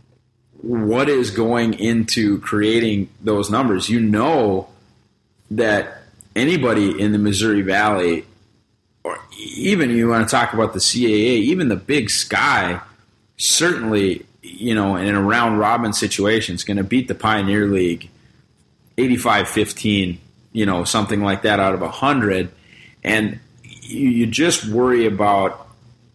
what is going into creating those numbers? You know that anybody in the Missouri Valley, or even you want to talk about the C A A, even the Big Sky, certainly, you know, in a round robin situation, is going to beat the Pioneer League eighty-five fifteen, you know, something like that out of one hundred. And you, you just worry about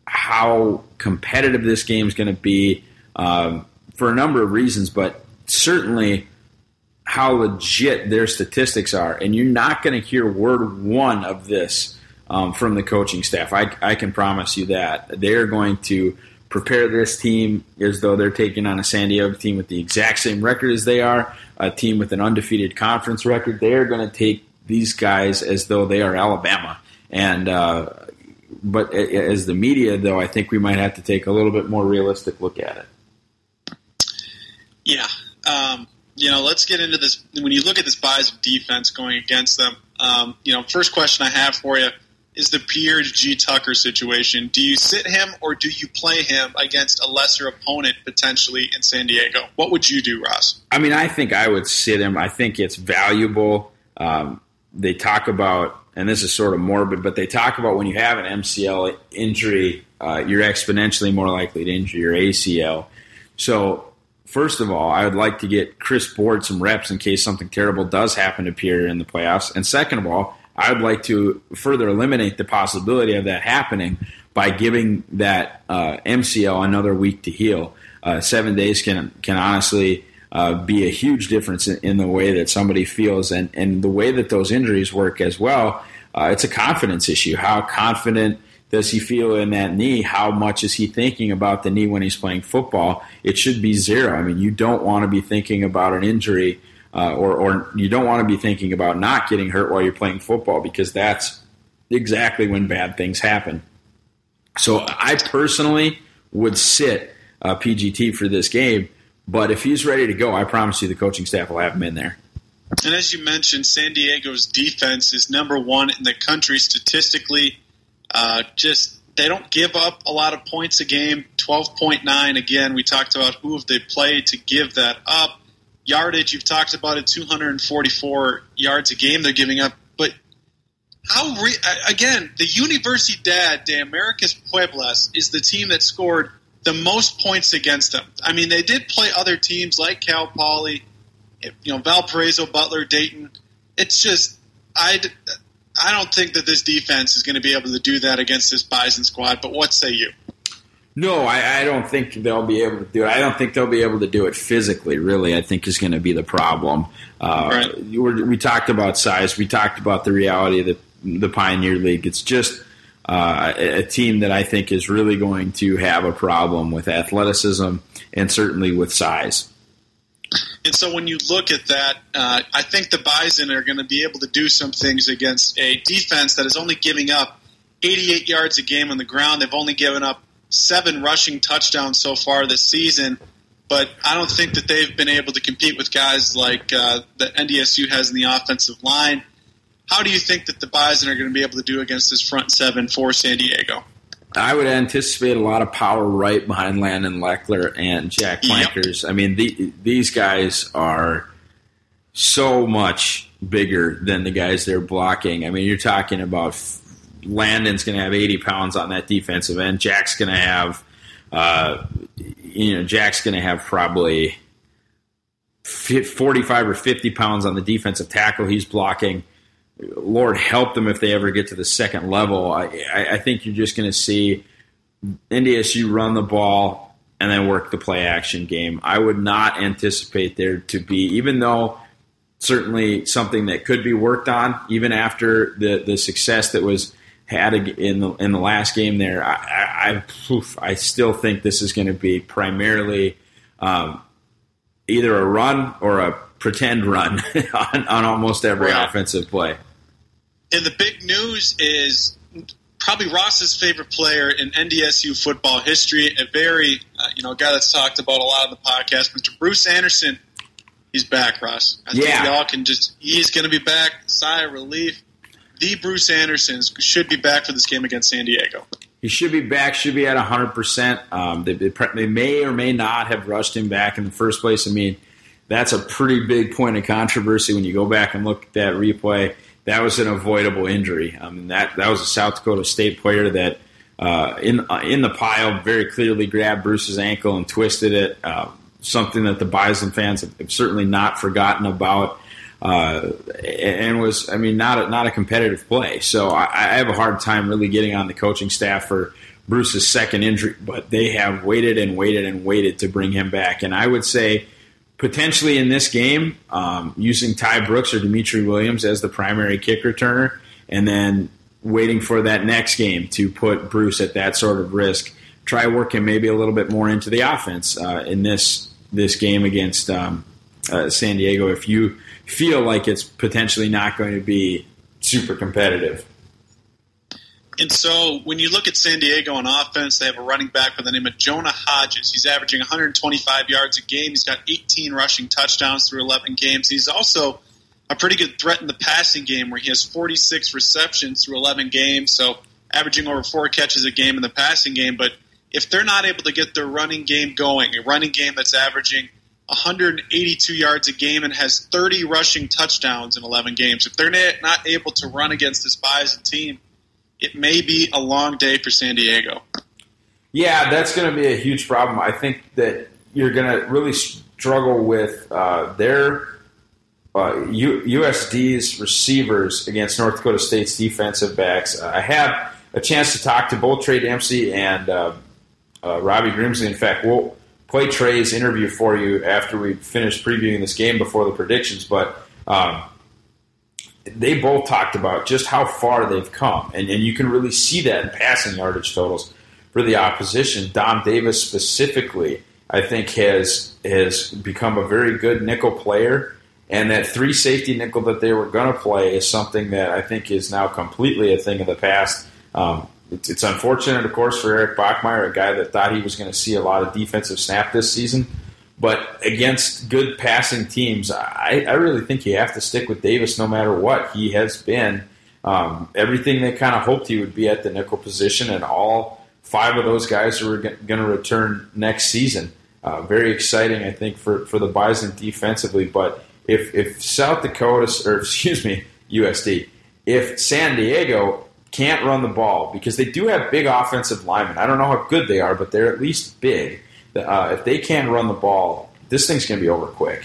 how competitive this game is going to be um, for a number of reasons, but certainly how legit their statistics are. And you're not going to hear word one of this um, from the coaching staff. I, I can promise you that. They're going to prepare this team as though they're taking on a San Diego team with the exact same record as they are, a team with an undefeated conference record. They're going to take these guys as though they are Alabama. And uh, but as the media, though, I think we might have to take a little bit more realistic look at it. Yeah. Um, you know, let's get into this. When you look at this Bison defense going against them, um, you know, first question I have for you is the Pierre G. Tucker situation. Do you sit him or do you play him against a lesser opponent potentially in San Diego? What would you do, Ross? I mean, I think I would sit him. I think it's valuable. Um, they talk about, and this is sort of morbid, but they talk about when you have an M C L injury, uh, you're exponentially more likely to injure your A C L. So, first of all, I would like to get Chris Board some reps in case something terrible does happen to Pierre in the playoffs. And second of all, I would like to further eliminate the possibility of that happening by giving that uh, M C L another week to heal. Uh, seven days can can honestly uh, be a huge difference in, in the way that somebody feels and, and the way that those injuries work as well. Uh, it's a confidence issue. How confident does he feel in that knee? How much is he thinking about the knee when he's playing football? It should be zero. I mean, you don't want to be thinking about an injury Uh, or, or you don't want to be thinking about not getting hurt while you're playing football, because that's exactly when bad things happen. So I personally would sit uh, P G T for this game, but if he's ready to go, I promise you the coaching staff will have him in there. And as you mentioned, San Diego's defense is number one in the country statistically. Uh, just they don't give up a lot of points a game, twelve point nine. Again, we talked about who have they played to give that up. Yardage, you've talked about it, two hundred forty-four yards a game they're giving up. But how re- again, the Universidad de Americas Pueblas is the team that scored the most points against them. I mean, they did play other teams like Cal Poly, you know, Valparaiso, Butler, Dayton. It's just, I, I don't think that this defense is going to be able to do that against this Bison squad. But what say you? No, I, I don't think they'll be able to do it. I don't think they'll be able to do it physically, really, I think is going to be the problem. Uh, right. we, we talked about size. We talked about the reality of the, the Pioneer League. It's just uh, a, a team that I think is really going to have a problem with athleticism and certainly with size. And so when you look at that, uh, I think the Bison are going to be able to do some things against a defense that is only giving up eighty-eight yards a game on the ground. They've only given up seven rushing touchdowns so far this season. But I don't think that they've been able to compete with guys like uh, that N D S U has in the offensive line. How do you think that the Bison are going to be able to do against this front seven for San Diego? I would anticipate a lot of power right behind Landon Leckler and Jack Plankers. Yep. I mean, the, these guys are so much bigger than the guys they're blocking. I mean, you're talking about Landon's going to have eighty pounds on that defensive end. Jack's going to have, uh, you know, Jack's going to have probably forty-five or fifty pounds on the defensive tackle he's blocking. Lord help them if they ever get to the second level. I, I think you're just going to see N D S U run the ball and then work the play action game. I would not anticipate there to be, even though certainly something that could be worked on, even after the, the success that was had in the in the last game there. I I, oof, I still think this is going to be primarily um, either a run or a pretend run on, on almost every right. offensive play. And the big news is probably Ross's favorite player in N D S U football history, a very, uh, you know, guy that's talked about a lot on the podcast, Mister Bruce Anderson. He's back, Ross. I yeah. think y'all can just, he's going to be back, sigh of relief. The Bruce Anderson should be back for this game against San Diego. He should be back, should be at one hundred percent. Um, they, they may or may not have rushed him back in the first place. I mean, that's a pretty big point of controversy when you go back and look at that replay. That was an avoidable injury. I mean, that that was a South Dakota State player that uh, in uh, in the pile very clearly grabbed Bruce's ankle and twisted it. Uh, something that the Bison fans have, have certainly not forgotten about, uh, and was I mean not a, not a competitive play. So I, I have a hard time really getting on the coaching staff for Bruce's second injury, but they have waited and waited and waited to bring him back. And I would say, potentially in this game, um, using Ty Brooks or Dimitri Williams as the primary kick returner, and then waiting for that next game to put Bruce at that sort of risk. Try working maybe a little bit more into the offense uh, in this this game against um, uh, San Diego if you feel like it's potentially not going to be super competitive. And so when you look at San Diego on offense, they have a running back by the name of Jonah Hodges. He's averaging one hundred twenty-five yards a game. He's got eighteen rushing touchdowns through eleven games. He's also a pretty good threat in the passing game where he has forty-six receptions through eleven games, so averaging over four catches a game in the passing game. But if they're not able to get their running game going, a running game that's averaging one hundred eighty-two yards a game and has thirty rushing touchdowns in eleven games, if they're not able to run against this Bison team, it may be a long day for San Diego. Yeah, that's going to be a huge problem. I think that you're going to really struggle with uh, their uh, U- U S D's receivers against North Dakota State's defensive backs. Uh, I had a chance to talk to both Trey Dempsey and uh, uh, Robbie Grimsley. In fact, we'll play Trey's interview for you after we finish previewing this game before the predictions. But um, they both talked about just how far they've come, and, and you can really see that in passing yardage totals for the opposition. Dom Davis specifically, I think, has has become a very good nickel player, and that three safety nickel that they were going to play is something that I think is now completely a thing of the past. Um, it's, it's unfortunate, of course, for Eric Bachmeier, a guy that thought he was going to see a lot of defensive snap this season. But against good passing teams, I, I really think you have to stick with Davis no matter what. He has been um, everything they kind of hoped he would be at the nickel position, and all five of those guys are going to return next season. Uh, very exciting, I think, for, for the Bison defensively. But if, if South Dakota, or excuse me, U S D, if San Diego can't run the ball, because they do have big offensive linemen. I don't know how good they are, but they're at least big. Uh, if they can't run the ball, this thing's going to be over quick.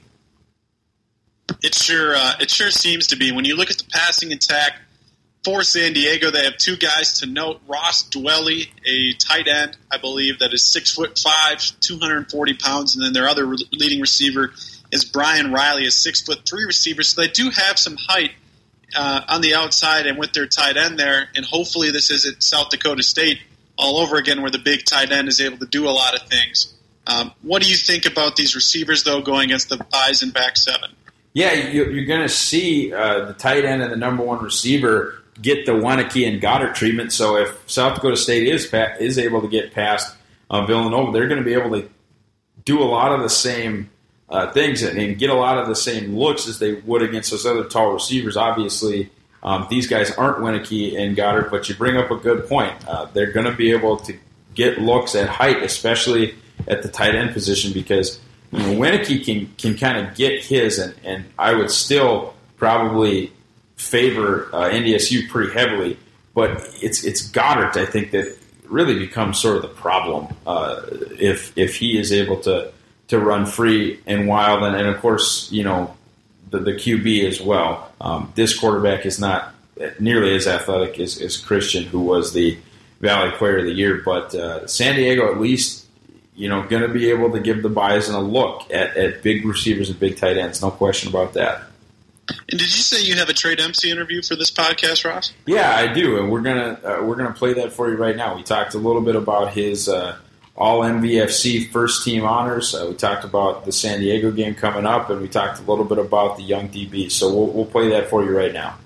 It sure, uh, it sure seems to be. When you look at the passing attack for San Diego, they have two guys to note. Ross Dwelly, a tight end, I believe, that is six foot five, two hundred forty pounds, and then their other re- leading receiver is Brian Riley, a six foot three receiver. So they do have some height uh, on the outside and with their tight end there, and hopefully this isn't South Dakota State all over again where the big tight end is able to do a lot of things. Um, what do you think about these receivers, though, going against the Bison back seven? Yeah, you're going to see uh, the tight end and the number one receiver get the Weineke and Goddard treatment. So if South Dakota State is is able to get past uh, Villanova, they're going to be able to do a lot of the same uh, things and, and get a lot of the same looks as they would against those other tall receivers. Obviously, um, these guys aren't Weineke and Goddard, but you bring up a good point. Uh, they're going to be able to get looks at height, especially at the tight end position, because you know, Weineke can can kind of get his, and, and I would still probably favor uh, N D S U pretty heavily, but it's it's Goddard, I think, that really becomes sort of the problem uh, if if he is able to to run free and wild, and, and of course, you know, the, the Q B as well. Um, this quarterback is not nearly as athletic as, as Christian, who was the Valley Player of the Year, but uh, San Diego at least, you know, going to be able to give the Bison a look at, at big receivers and big tight ends. No question about that. And did you say you have a Trey Dempsey interview for this podcast, Ross? Yeah, I do, and we're gonna uh, we're gonna play that for you right now. We talked a little bit about his uh, All M V F C first team honors. Uh, we talked about the San Diego game coming up, and we talked a little bit about the young D B. So we'll we'll play that for you right now.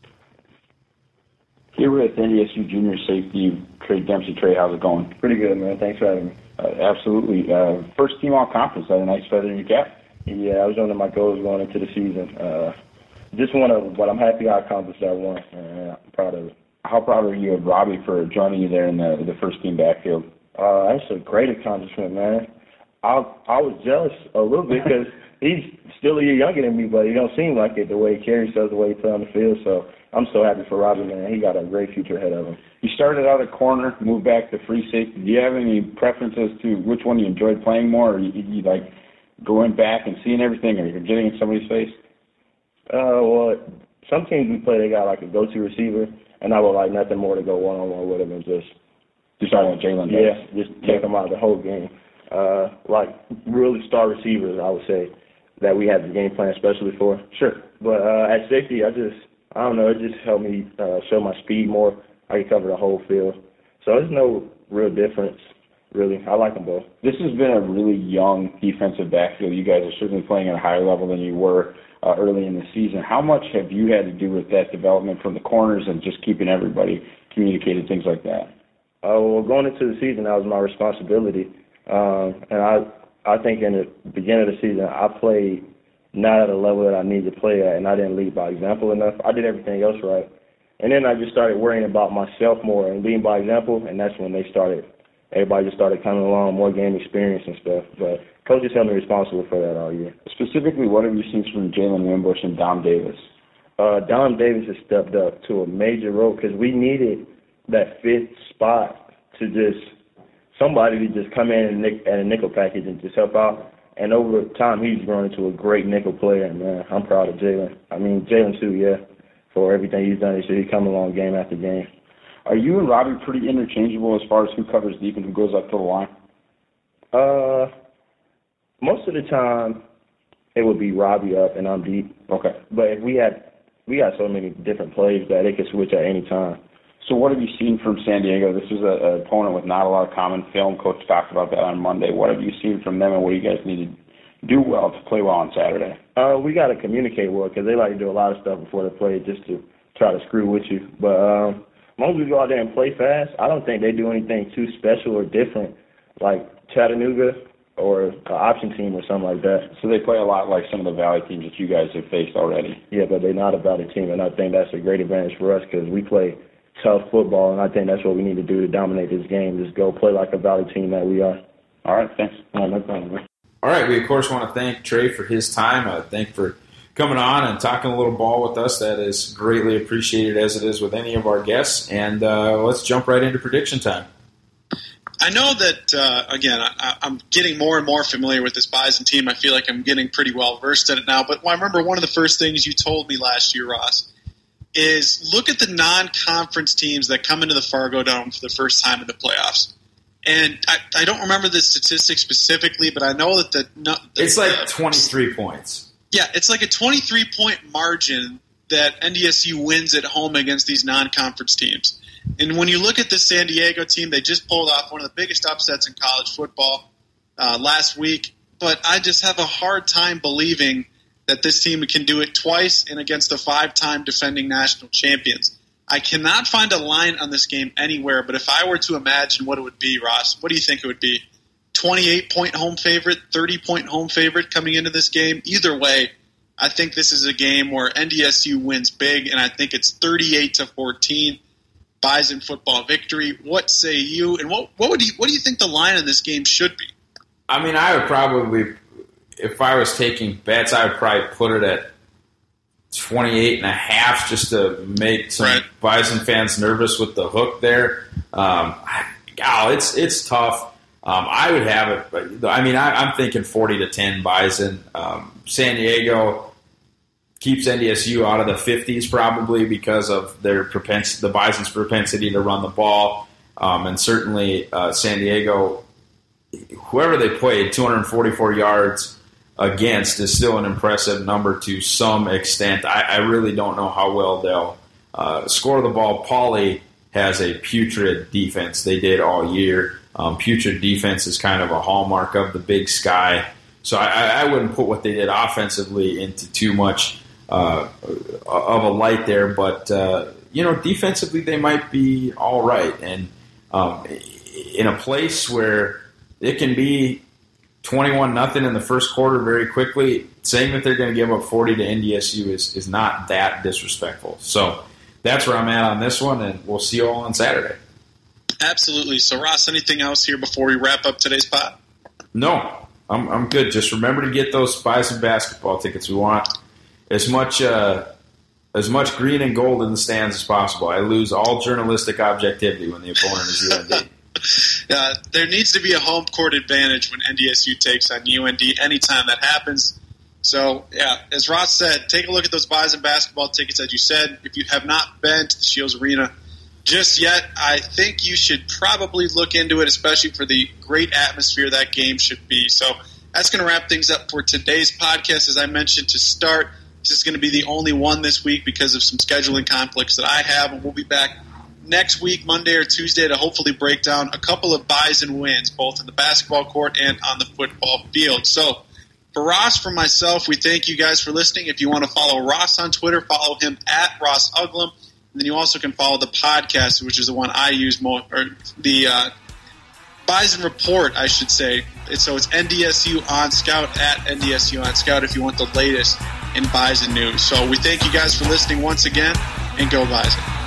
Here with N D S U junior safety Trey Dempsey. Trey, how's it going? Pretty good, man. Thanks for having me. Uh, absolutely. Uh, first team all conference. That a nice feather in your cap? Yeah, I was one of my goals going into the season. Uh, just one of, but I'm happy I accomplished that one. Uh, I'm proud of it. How proud are you of Robbie for joining you there in the the first team backfield? Uh, that's a great accomplishment, man. I I was jealous a little bit because he's still a year younger than me, but he don't seem like it the way he carries himself, the way he plays on the field. So I'm so happy for Robbie, man. He got a great future ahead of him. You started out at corner, moved back to free safety. Do you have any preferences to which one you enjoyed playing more, or you, you like going back and seeing everything, or you're getting in somebody's face? Uh, well, some teams we play, they got like a go-to receiver, and I would like nothing more to go one-on-one with him and just just starting with Jalen. Yeah, just take him out the whole game. Uh, like really star receivers, I would say, that we had the game plan especially for. Sure. But uh, at safety, I just, I don't know, it just helped me uh, show my speed more. I can cover the whole field. So there's no real difference, really. I like them both. This has been a really young defensive backfield. You guys are certainly playing at a higher level than you were uh, early in the season. How much have you had to do with that development from the corners and just keeping everybody communicated, things like that? Uh, well, going into the season, that was my responsibility. Um, and I I think in the beginning of the season, I played not at a level that I needed to play at, and I didn't lead by example enough. I did everything else right. And then I just started worrying about myself more and leading by example, and that's when they started, everybody just started coming along, more game experience and stuff. But coaches held me responsible for that all year. Specifically, what have you seen from Jalen Wimbush and Dom Davis? Uh, Dom Davis has stepped up to a major role because we needed that fifth spot to just somebody to just come in and nick, at a nickel package and just help out. And over time, he's grown into a great nickel player, and, man, I'm proud of Jalen. I mean, Jalen, too, yeah, for everything he's done. He come along game after game. Are you and Robbie pretty interchangeable as far as who covers deep and who goes up to the line? Uh, most of the time, it would be Robbie up and I'm deep. Okay. But if we had, we got so many different plays that it could switch at any time. So what have you seen from San Diego? This was an opponent with not a lot of common film. Coach talked about that on Monday. What have you seen from them, and what do you guys need to do well to play well on Saturday? Uh, we got to communicate well because they like to do a lot of stuff before they play just to try to screw with you. But um, as long as we go out there and play fast, I don't think they do anything too special or different like Chattanooga or an option team or something like that. So they play a lot like some of the Valley teams that you guys have faced already. Yeah, but they're not a Valley team, and I think that's a great advantage for us because we play tough football, and I think that's what we need to do to dominate this game, just go play like a Valley team that we are. All right, thanks. All right, no problem, man. All right, we, of course, want to thank Trey for his time. Uh, thank for coming on and talking a little ball with us. That is greatly appreciated, as it is with any of our guests. And uh, let's jump right into prediction time. I know that, uh, again, I, I'm getting more and more familiar with this Bison team. I feel like I'm getting pretty well versed in it now. But I remember one of the first things you told me last year, Ross, is look at the non-conference teams that come into the Fargo Dome for the first time in the playoffs. And I, I don't remember the statistics specifically, but I know that the, the it's like the, twenty-three points. Yeah, it's like a twenty-three point margin that N D S U wins at home against these non-conference teams. And when you look at the San Diego team, they just pulled off one of the biggest upsets in college football. uh, last week, but I just have a hard time believing that this team can do it twice and against the five-time defending national champions. I cannot find a line on this game anywhere, but if I were to imagine what it would be, Ross, what do you think it would be? twenty-eight point home favorite, thirty point home favorite coming into this game? Either way, I think this is a game where N D S U wins big, and I think it's thirty-eight to fourteen, Bison football victory. What say you? And what what would you what do you think the line in this game should be? I mean, I would probably, if I was taking bets, I would probably put it at twenty-eight and a half just to make some right. Bison fans nervous with the hook there. Um, God, it's it's tough. Um, I would have it, but I mean, I, I'm thinking forty to ten Bison. Um, San Diego keeps N D S U out of the fifties probably because of their propens- the Bison's propensity to run the ball, um, and certainly uh, San Diego, whoever they played, two hundred forty-four yards against is still an impressive number to some extent. I, I really don't know how well they'll uh, score the ball. Pauley has a putrid defense. They did all year. Um, putrid defense is kind of a hallmark of the Big Sky. So I, I wouldn't put what they did offensively into too much uh, of a light there. But, uh, you know, defensively they might be all right. And um, in a place where it can be twenty-one nothing in the first quarter very quickly, saying that they're going to give up forty to N D S U is, is not that disrespectful. So that's where I'm at on this one, and we'll see you all on Saturday. Absolutely. So, Ross, anything else here before we wrap up today's pod? No, I'm I'm good. Just remember to get those Bison basketball tickets. We want as much uh, as much green and gold in the stands as possible. I lose all journalistic objectivity when the opponent is U N D. Uh, there needs to be a home court advantage when N D S U takes on U N D anytime that happens. So, yeah, as Ross said, take a look at those Bison basketball tickets. As you said, if you have not been to the Shields Arena just yet, I think you should probably look into it, especially for the great atmosphere that game should be. So that's going to wrap things up for today's podcast. As I mentioned to start, this is going to be the only one this week because of some scheduling conflicts that I have, and we'll be back next week, Monday or Tuesday, to hopefully break down a couple of Bison wins, both in the basketball court and on the football field. So for Ross, for myself, we thank you guys for listening. If you want to follow Ross on Twitter, follow him at Ross Uglum. And then you also can follow the podcast, which is the one I use more, or the uh, Bison Report, I should say. So it's N D S U on Scout, at N D S U on Scout, if you want the latest in Bison news. So we thank you guys for listening once again, and go Bison.